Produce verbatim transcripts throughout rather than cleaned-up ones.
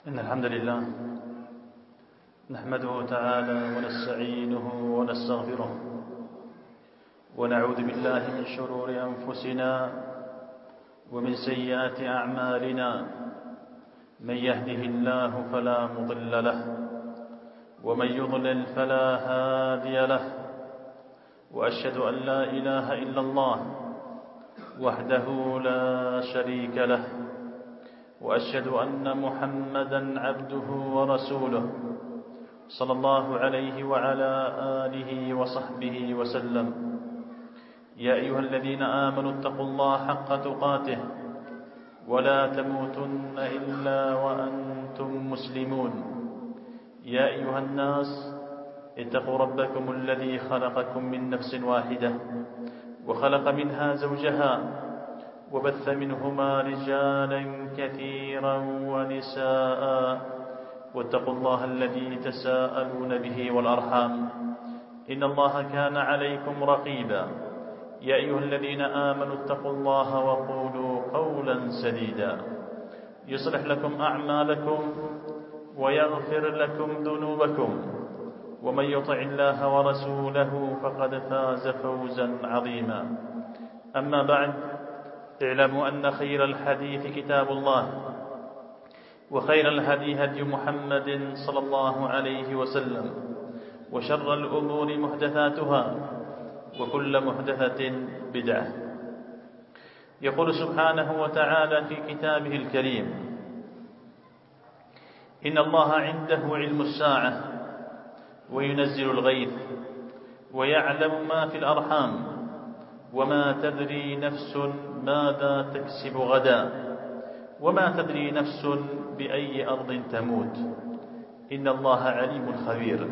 إن الحمد لله نحمده تعالى ونستعينه ونستغفره ونعوذ بالله من شرور أنفسنا ومن سيئات أعمالنا. من يهده الله فلا مضل له ومن يضلل فلا هادي له، وأشهد أن لا إله إلا الله وحده لا شريك له، وأشهد أن محمدًا عبده ورسوله صلى الله عليه وعلى آله وصحبه وسلم. يا أيها الذين آمنوا اتقوا الله حق تقاته ولا تموتن إلا وأنتم مسلمون. يا أيها الناس اتقوا ربكم الذي خلقكم من نفس واحدة وخلق منها زوجها وبث منهما رجالا كثيرا ونساء، واتقوا الله الذي تساءلون به والأرحام إن الله كان عليكم رقيبا. يا أيها الذين آمنوا اتقوا الله وقولوا قولا سديدا يصلح لكم أعمالكم ويغفر لكم ذنوبكم، ومن يطع الله ورسوله فقد فاز فوزا عظيما. أما بعد، اعلموا أن خير الحديث كتاب الله، وخير الهدي هدي محمد صلى الله عليه وسلم، وشر الأمور محدثاتها، وكل محدثة بدعة. يقول سبحانه وتعالى في كتابه الكريم: إن الله عنده علم الساعة وينزل الغيث ويعلم ما في الأرحام وما تدري نفس ماذا تكسب غدا وما تدري نفس بأي أرض تموت إن الله عليم خبير.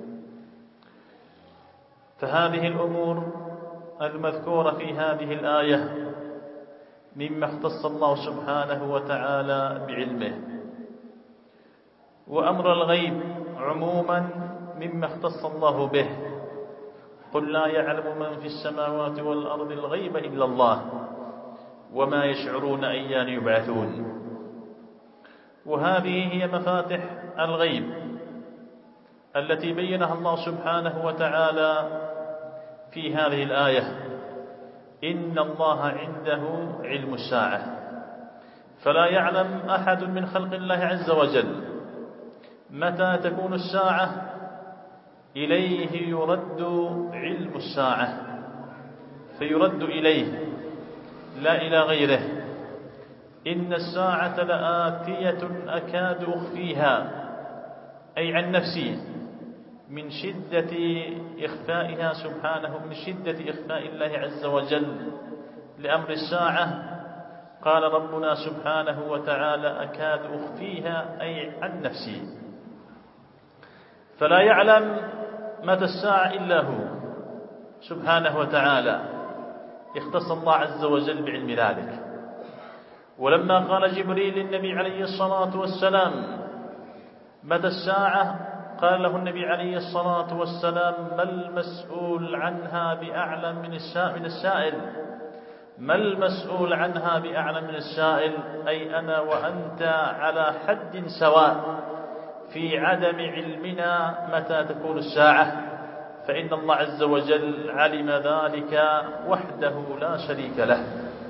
فهذه الأمور المذكورة في هذه الآية مما اختص الله سبحانه وتعالى بعلمه، وأمر الغيب عموما مما اختص الله به. قل لا يعلم من في السماوات والأرض الغيب إلا الله وما يشعرون أيان يبعثون. وهذه هي مفاتح الغيب التي بينها الله سبحانه وتعالى في هذه الآية: إن الله عنده علم الساعة. فلا يعلم أحد من خلق الله عز وجل متى تكون الساعة، إليه يرد علم الساعة فيرد إليه لا إلى غيره. إن الساعة لآتية أكاد أخفيها، أي عن نفسي، من شدة إخفائها سبحانه، من شدة إخفاء الله عز وجل لأمر الساعة. قال ربنا سبحانه وتعالى: أكاد أخفيها، أي عن نفسي. فلا يعلم متى الساعة إلا هو سبحانه وتعالى، اختص الله عز وجل بعلم ذلك. ولما قال جبريل للنبي عليه الصلاة والسلام: متى الساعة؟ قال له النبي عليه الصلاة والسلام: ما المسؤول عنها بأعلم من السائل. ما المسؤول عنها بأعلم من السائل، أي أنا وأنت على حد سواء في عدم علمنا متى تكون الساعة، فإن الله عز وجل علم ذلك وحده لا شريك له.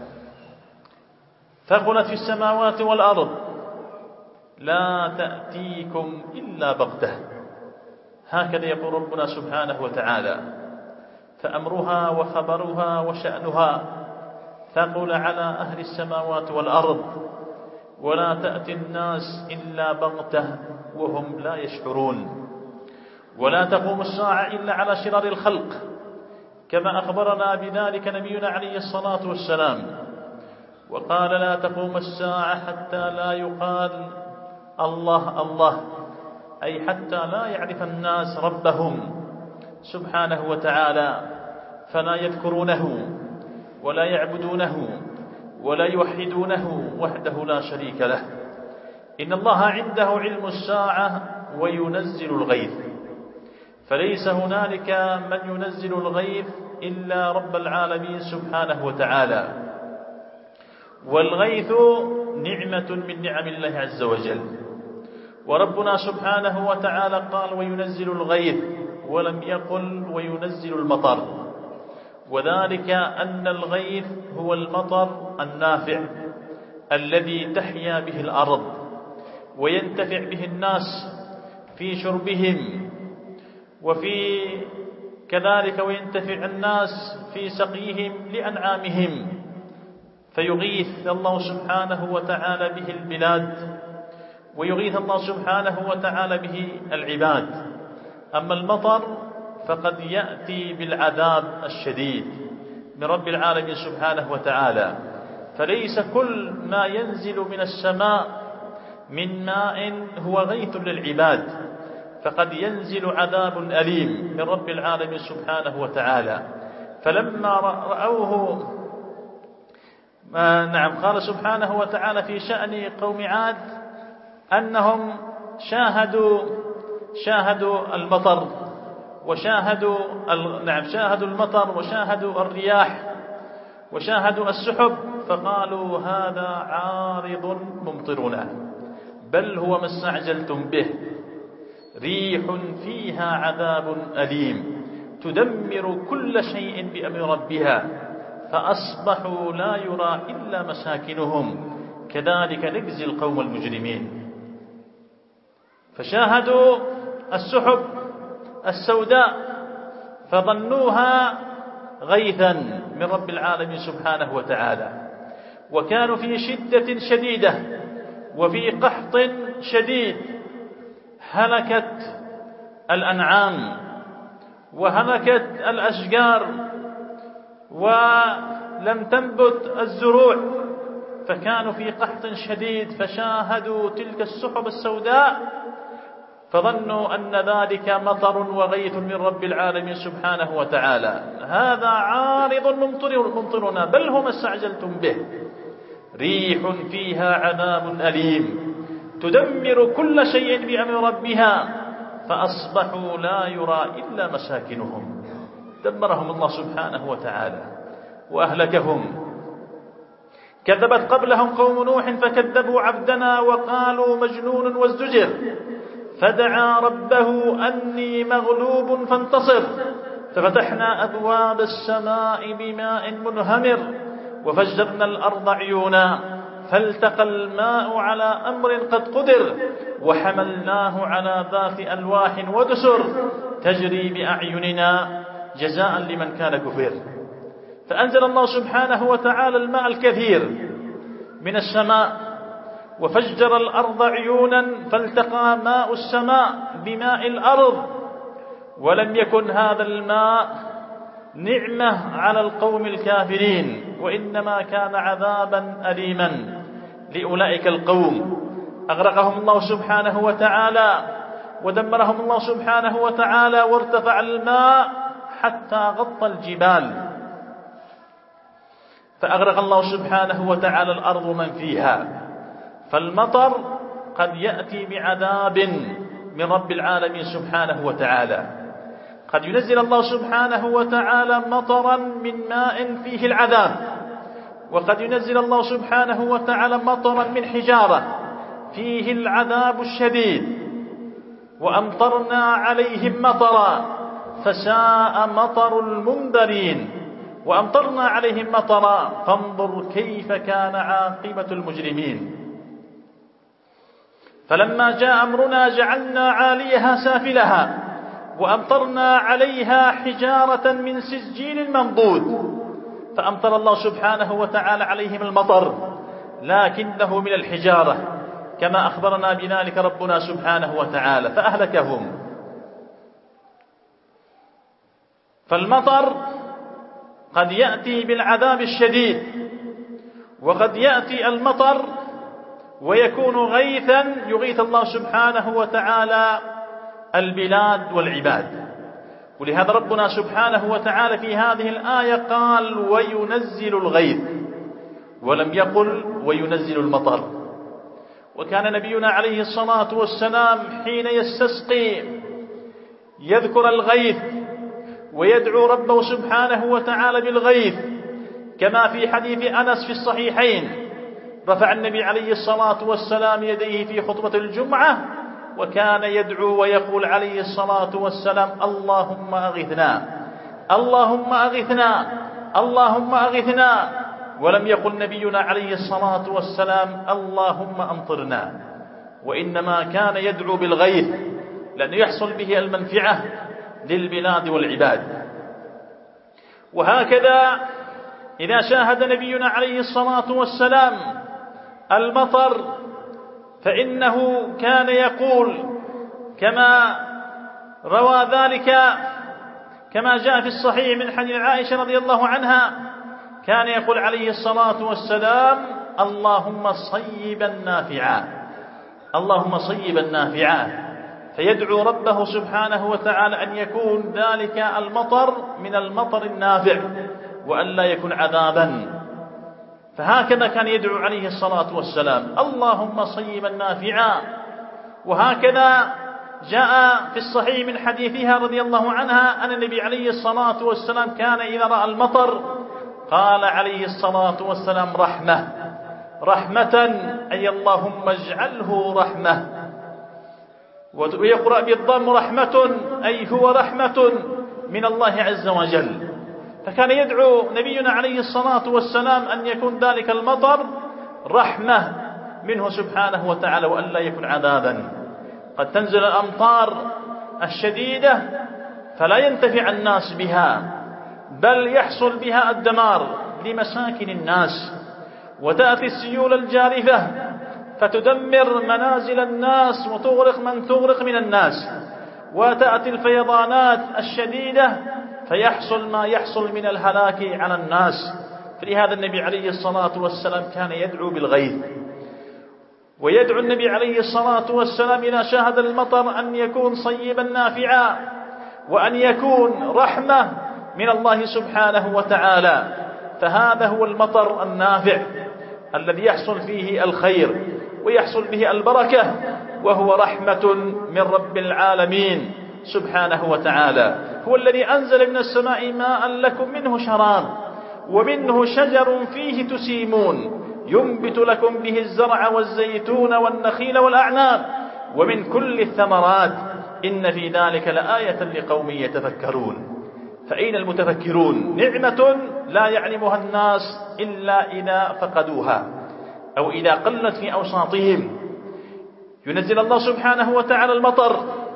ثقلت في السماوات والأرض لا تأتيكم إلا بغتة، هكذا يقول ربنا سبحانه وتعالى. فأمرها وخبرها وشأنها ثقل على أهل السماوات والأرض، ولا تأتي الناس إلا بغتة وهم لا يشعرون. ولا تقوم الساعة إلا على شرار الخلق، كما أخبرنا بذلك نبينا عليه الصلاة والسلام. وقال: لا تقوم الساعة حتى لا يقال الله الله، أي حتى لا يعرف الناس ربهم سبحانه وتعالى، فلا يذكرونه ولا يعبدونه ولا يوحدونه وحده لا شريك له. إن الله عنده علم الساعة وينزل الغيث، فليس هنالك من ينزل الغيث إلا رب العالمين سبحانه وتعالى. والغيث نعمة من نعم الله عز وجل، وربنا سبحانه وتعالى قال وينزل الغيث ولم يقل وينزل المطر، وذلك أن الغيث هو المطر النافع الذي تحيا به الأرض وينتفع به الناس في شربهم، وفي كذلك وينتفع الناس في سقيهم لأنعامهم، فيغيث الله سبحانه وتعالى به البلاد ويغيث الله سبحانه وتعالى به العباد. أما المطر فقد يأتي بالعذاب الشديد من رب العالمين سبحانه وتعالى، فليس كل ما ينزل من السماء من ماء هو غيث للعباد، فقد ينزل عذاب أليم من رب العالمين سبحانه وتعالى. فلما رأوه نعم قال سبحانه وتعالى في شأن قوم عاد أنهم شاهدوا شاهدوا المطر وشاهدوا نعم شاهدوا المطر وشاهدوا الرياح وشاهدوا السحب، فقالوا هذا عارض ممطرنا بل هو ما استعجلتم به، ريح فيها عذاب أليم تدمر كل شيء بأمر ربها فأصبحوا لا يرى إلا مساكنهم كذلك نجزي القوم المجرمين. فشاهدوا السحب السوداء فظنوها غيثا من رب العالمين سبحانه وتعالى، وكانوا في شدة شديدة وفي قحط شديد، هلكت الأنعام وهلكت الأشجار ولم تنبت الزروع، فكانوا في قحط شديد، فشاهدوا تلك السحب السوداء فظنوا أن ذلك مطر وغيث من رب العالمين سبحانه وتعالى، هذا عارض ممطرنا بل هو ما استعجلتم به، ريح فيها عذاب أليم تدمر كل شيء بأمر ربها فأصبحوا لا يرى إلا مساكنهم. دمرهم الله سبحانه وتعالى وأهلكهم. كذبت قبلهم قوم نوح فكذبوا عبدنا وقالوا مجنون وازدجر، فدعا ربه أني مغلوب فانتصر، ففتحنا أبواب السماء بماء منهمر وفجرنا الأرض عيونا فالتقى الماء على أمر قد قدر وحملناه على ذات ألواح ودسر تجري بأعيننا جزاء لمن كان كفر. فأنزل الله سبحانه وتعالى الماء الكثير من السماء وفجر الأرض عيونا فالتقى ماء السماء بماء الأرض، ولم يكن هذا الماء نعمة على القوم الكافرين، وإنما كان عذابا أليما لأولئك القوم. أغرقهم الله سبحانه وتعالى ودمرهم الله سبحانه وتعالى، وارتفع الماء حتى غطى الجبال، فأغرق الله سبحانه وتعالى الأرض من فيها. فالمطر قد يأتي بعذاب من رب العالمين سبحانه وتعالى، قد ينزل الله سبحانه وتعالى مطرا من ماء فيه العذاب، وقد ينزل الله سبحانه وتعالى مطرا من حجارة فيه العذاب الشديد. وأمطرنا عليهم مطرا فساء مطر المنذرين، وأمطرنا عليهم مطرا فانظر كيف كان عاقبة المجرمين. فلما جاء أمرنا جعلنا عاليها سافلها وأمطرنا عليها حجارة من سجيل منضود، فأمطر الله سبحانه وتعالى عليهم المطر لكنه من الحجارة كما أخبرنا بذلك ربنا سبحانه وتعالى فأهلكهم. فالمطر قد يأتي بالعذاب الشديد، وقد يأتي المطر ويكون غيثا يغيث الله سبحانه وتعالى البلاد والعباد. ولهذا ربنا سبحانه وتعالى في هذه الآية قال وينزل الغيث ولم يقل وينزل المطر. وكان نبينا عليه الصلاة والسلام حين يستسقي يذكر الغيث ويدعو ربه سبحانه وتعالى بالغيث، كما في حديث أنس في الصحيحين رفع النبي عليه الصلاة والسلام يديه في خطبة الجمعة وكان يدعو ويقول عليه الصلاة والسلام: اللهم أغثنا، اللهم أغثنا، اللهم أغثنا. ولم يقل نبينا عليه الصلاة والسلام: اللهم أمطرنا، وإنما كان يدعو بالغيث، لأنه يحصل به المنفعة للبلاد والعباد. وهكذا إذا شاهد نبينا عليه الصلاة والسلام المطر فإنه كان يقول كما روى ذلك كما جاء في الصحيح من حديث عائشة رضي الله عنها، كان يقول عليه الصلاة والسلام: اللهم صيبا نافعا، اللهم صيبا نافعا. فيدعو ربه سبحانه وتعالى أن يكون ذلك المطر من المطر النافع وأن لا يكون عذابا. فهكذا كان يدعو عليه الصلاة والسلام: اللهم صيبا نافعا. وهكذا جاء في الصحيح من حديثها رضي الله عنها أن النبي عليه الصلاة والسلام كان إذا رأى المطر قال عليه الصلاة والسلام: رحمة، رحمة، أي اللهم اجعله رحمة. ويقرأ بالضم رحمة، أي هو رحمة من الله عز وجل. فكان يدعو نبينا عليه الصلاة والسلام أن يكون ذلك المطر رحمة منه سبحانه وتعالى وأن لا يكون عذابا. قد تنزل الأمطار الشديدة فلا ينتفع الناس بها، بل يحصل بها الدمار لمساكن الناس، وتأتي السيول الجارفة فتدمر منازل الناس وتغرق من تغرق من الناس، وتأتي الفيضانات الشديدة فيحصل ما يحصل من الهلاك على الناس. فلهذا النبي عليه الصلاة والسلام كان يدعو بالغيث. ويدعو النبي عليه الصلاة والسلام إذا شاهد المطر أن يكون صيبا نافعا، وأن يكون رحمة من الله سبحانه وتعالى. فهذا هو المطر النافع الذي يحصل فيه الخير ويحصل به البركة، وهو رحمة من رب العالمين سبحانه وتعالى. هو الذي أنزل من السماء ماء لكم منه شراب، ومنه شجر فيه تسيمون، ينبت لكم به الزرع والزيتون والنخيل والأعناب، ومن كل الثمرات، إن في ذلك لآية لقوم يتفكرون. فأين المتفكرون؟ نعمة لا يعلمها الناس إلا إذا فقدوها أو إذا قلت في أوساطهم. ينزل الله سبحانه وتعالى المطر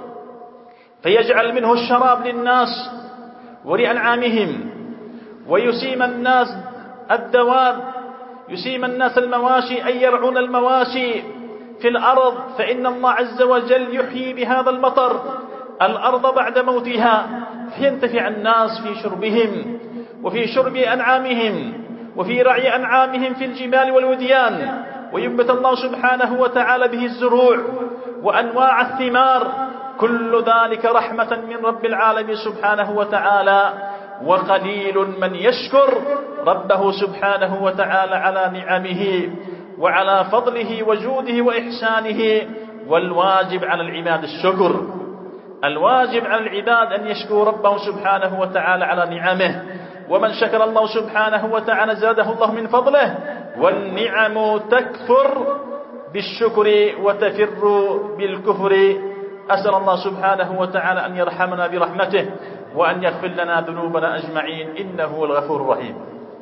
فيجعل منه الشراب للناس ولأنعامهم، ويسيم الناس الدواب، يسيم الناس المواشي، أي يرعون المواشي في الأرض، فإن الله عز وجل يحيي بهذا المطر الأرض بعد موتها، فينتفع الناس في شربهم وفي شرب أنعامهم وفي رعي أنعامهم في الجبال والوديان، وينبت الله سبحانه وتعالى به الزروع وأنواع الثمار. كل ذلك رحمة من رب العالمين سبحانه وتعالى. وقليل من يشكر ربه سبحانه وتعالى على نعمه وعلى فضله وجوده وإحسانه. والواجب على العباد الشكر، الواجب على العباد أن يشكروا ربه سبحانه وتعالى على نعمه. ومن شكر الله سبحانه وتعالى زاده الله من فضله. والنعم تكفر بالشكر وتفر بالكفر. أسأل الله سبحانه وتعالى أن يرحمنا برحمته وأن يغفر لنا ذنوبنا أجمعين، إنه هو الغفور الرحيم.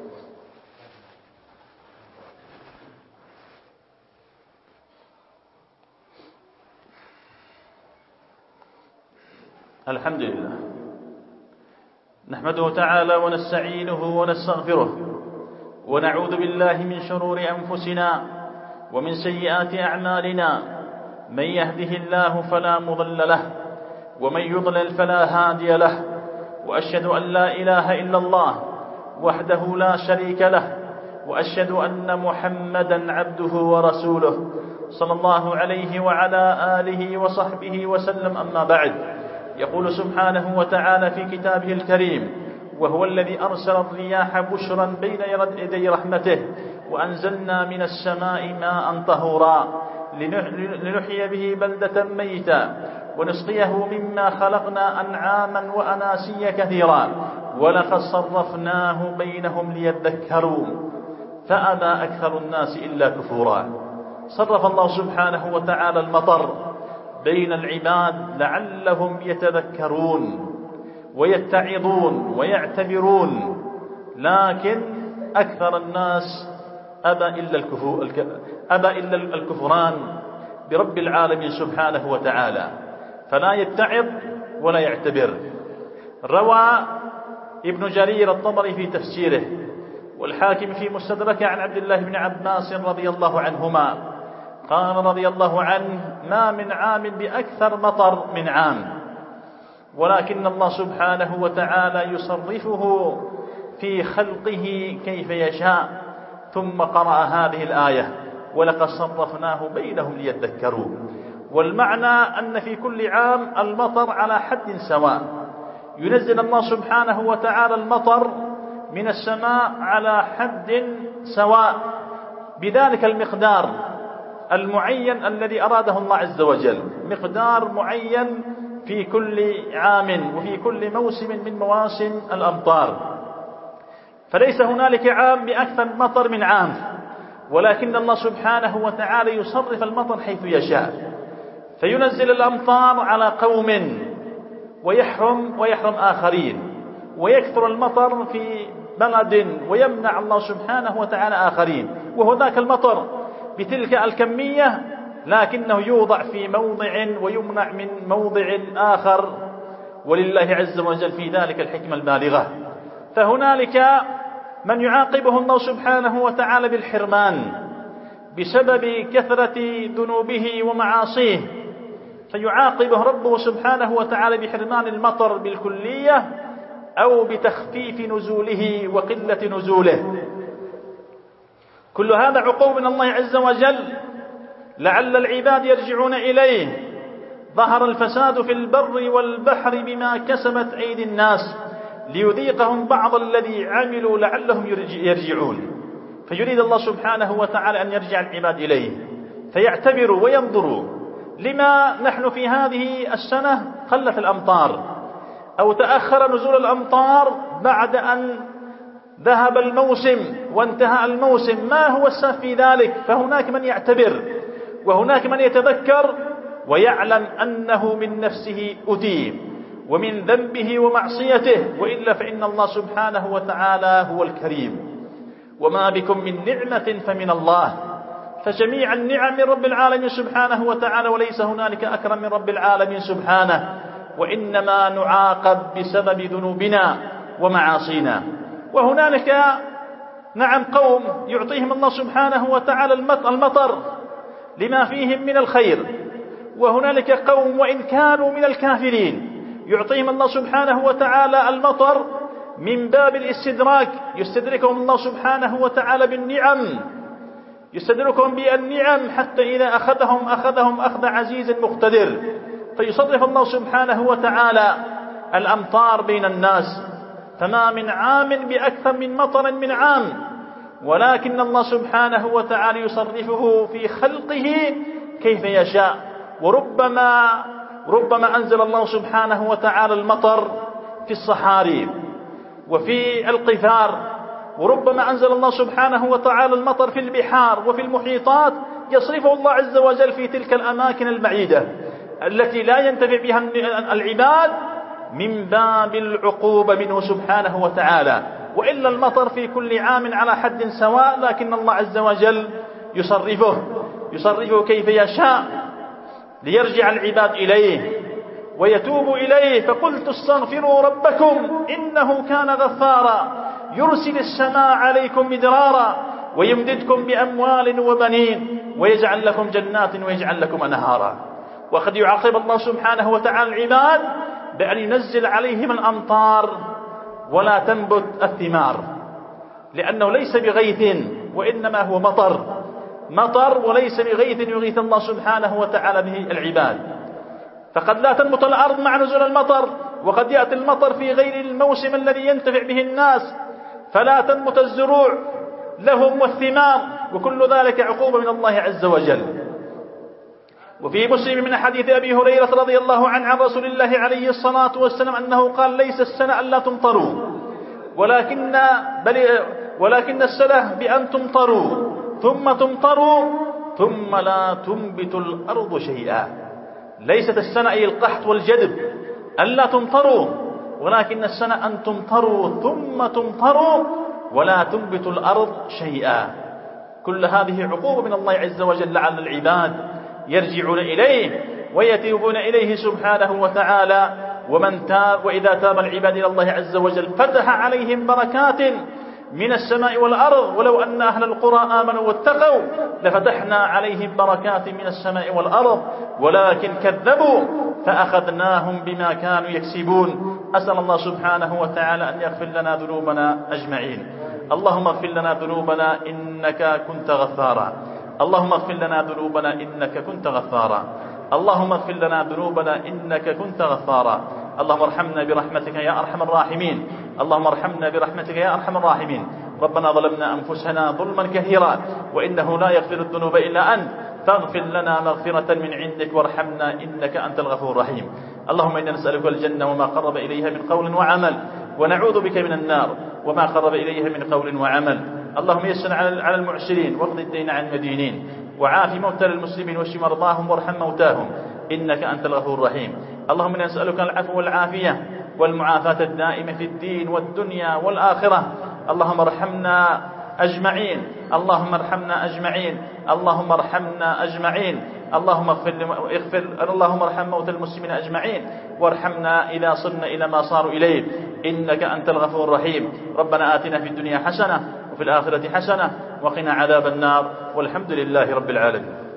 الحمد لله، نحمده تعالى ونستعينه ونستغفره، ونعوذ بالله من شرور أنفسنا ومن سيئات أعمالنا. من يهده الله فلا مضل له، ومن يضلل فلا هادي له. وأشهد أن لا إله إلا الله وحده لا شريك له، وأشهد أن محمدا عبده ورسوله صلى الله عليه وعلى آله وصحبه وسلم. أما بعد، يقول سبحانه وتعالى في كتابه الكريم: وهو الذي أرسل الرياح بشرا بين يدي رحمته، وأنزلنا من السماء ماء طهورا لنحيي به بلدة ميتا، ونسقيه مما خلقنا أنعاما وأناسيا كثيرا، ولقد صرفناه بينهم ليذكروا فأبى أكثر الناس إلا كفورا. صرف الله سبحانه وتعالى المطر بين العباد لعلهم يتذكرون ويتعظون ويعتبرون، لكن أكثر الناس أبى إلا الكفر أبى إلا الكفران برب العالمين سبحانه وتعالى، فلا يتعظ ولا يعتبر. روى ابن جرير الطبري في تفسيره والحاكم في مستدركه عن عبد الله بن عباس رضي الله عنهما قال رضي الله عنه: ما من عام بأكثر مطر من عام، ولكن الله سبحانه وتعالى يصرفه في خلقه كيف يشاء. ثم قرأ هذه الآية: ولقد صرفناه بينهم ليذكروا. والمعنى أن في كل عام المطر على حد سواء، ينزل الله سبحانه وتعالى المطر من السماء على حد سواء بذلك المقدار المعين الذي أراده الله عز وجل، مقدار معين في كل عام وفي كل موسم من مواسم الأمطار. فليس هنالك عام بأكثر مطر من عام، ولكن الله سبحانه وتعالى يصرف المطر حيث يشاء، فينزل الأمطار على قوم ويحرم ويحرم آخرين، ويكثر المطر في بلد ويمنع الله سبحانه وتعالى آخرين، وهناك المطر بتلك الكمية لكنه يوضع في موضع ويمنع من موضع آخر، ولله عز وجل في ذلك الحكمة البالغة. فهنالك من يعاقبه الله سبحانه وتعالى بالحرمان بسبب كثرة ذنوبه ومعاصيه، فيعاقبه ربه سبحانه وتعالى بحرمان المطر بالكلية أو بتخفيف نزوله وقلة نزوله. كل هذا عقوبة من الله عز وجل لعل العباد يرجعون إليه. ظهر الفساد في البر والبحر بما كسبت أيدي الناس ليذيقهم بعض الذي عملوا لعلهم يرجعون. فيريد الله سبحانه وتعالى أن يرجع العباد إليه فيعتبروا وينظروا لما نحن في هذه السنة قلت الأمطار أو تأخر نزول الأمطار بعد أن ذهب الموسم وانتهى الموسم، ما هو السبب في ذلك؟ فهناك من يعتبر وهناك من يتذكر ويعلم أنه من نفسه أتي ومن ذنبه ومعصيته، وإلا فإن الله سبحانه وتعالى هو الكريم. وما بكم من نعمة فمن الله، فجميع النعم من رب العالمين سبحانه وتعالى، وليس هنالك أكرم من رب العالمين سبحانه، وإنما نعاقب بسبب ذنوبنا ومعاصينا. وهنالك نعم قوم يعطيهم الله سبحانه وتعالى المطر لما فيهم من الخير، وهنالك قوم وإن كانوا من الكافرين يعطيهم الله سبحانه وتعالى المطر من باب الاستدراك، يستدركهم الله سبحانه وتعالى بالنعم، يستدركهم بالنعم حتى إذا أخذهم أخذهم أخذ عزيز مقتدر، فيصرف الله سبحانه وتعالى الأمطار بين الناس. فما من عام بأكثر من مطر من عام، ولكن الله سبحانه وتعالى يصرفه في خلقه كيف يشاء. وربما ربما أنزل الله سبحانه وتعالى المطر في الصحاري وفي القفار، وربما أنزل الله سبحانه وتعالى المطر في البحار وفي المحيطات، يصرفه الله عز وجل في تلك الأماكن البعيدة التي لا ينتفع بها العباد من باب العقوبة منه سبحانه وتعالى. وإلا المطر في كل عام على حد سواء، لكن الله عز وجل يصرفه يصرفه كيف يشاء ليرجع العباد إليه ويتوبوا إليه. فقلت استغفروا ربكم إنه كان غفارا يرسل السماء عليكم مدرارا ويمددكم بأموال وبنين ويجعل لكم جنات ويجعل لكم أنهارا. وقد يعاقب الله سبحانه وتعالى العباد بأن ينزل عليهم الأمطار ولا تنبت الثمار، لأنه ليس بغيث وإنما هو مطر مطر وليس بغيث يغيث الله سبحانه وتعالى به العباد. فقد لا تنبت الأرض مع نزول المطر، وقد يأتي المطر في غير الموسم الذي ينتفع به الناس فلا تنبت الزروع لهم والثمار، وكل ذلك عقوبة من الله عز وجل. وفي مسلم من حديث أبي هريرة رضي الله عنه عن رسول الله عليه الصلاة والسلام أنه قال: ليس السنة ألا تمطروا ولكن, بل ولكن السنة بأن تمطروا ثم تمطروا ثم لا تنبت الأرض شيئا. ليست السنة أي القحط والجدب ألا تمطروا، ولكن السنة أن تمطروا ثم تمطروا ولا تنبت الأرض شيئا. كل هذه عقوبة من الله عز وجل على العباد يرجعون إليه ويتوبون إليه سبحانه وتعالى. ومن تاب وإذا تاب العباد إلى الله عز وجل فتح عليهم بركات من السماء والأرض. ولو أن أهل القرى آمنوا واتقوا لفتحنا عليهم بركات من السماء والأرض، ولكن كذبوا فأخذناهم بما كانوا يكسبون. أسأل الله سبحانه وتعالى أن يغفر لنا ذنوبنا أجمعين. اللهم اغفر لنا ذنوبنا إنك كنت غفارا. اللهم اغفر لنا ذنوبنا إنك كنت غفارا. اللهم اغفر لنا ذنوبنا إنك كنت غفارا. اللهم ارحمنا برحمتك يا أرحم الراحمين. اللهم ارحمنا برحمتك يا أرحم الراحمين. ربنا ظلمنا أنفسنا ظلما كثيرا وإنه لا يغفر الذنوب إلا أنت، فاغفر لنا مغفرة من عندك وارحمنا إنك أنت الغفور الرحيم. اللهم إنا نسألك الجنة وما قرب إليها من قول وعمل، ونعوذ بك من النار وما قرب إليها من قول وعمل. اللهم يسر على المعسرين واقض الدين عن المدينين، وعاف موتى المسلمين واشف مرضاهم وارحم موتاهم إنك أنت الغفور الرحيم. اللهم إنا نسألك العفو والعافية والمعافاة الدائمة في الدين والدنيا والآخرة. اللهم ارحمنا أجمعين. اللهم ارحمنا أجمعين. اللهم ارحمنا أجمعين. اللهم اغفر اغفر اللهم ارحم موتى المسلمين أجمعين، وارحمنا إذا صرنا إلى ما صاروا إليه إنك أنت الغفور الرحيم. ربنا آتنا في الدنيا حسنة وفي الآخرة حسنة وقنا عذاب النار، والحمد لله رب العالمين.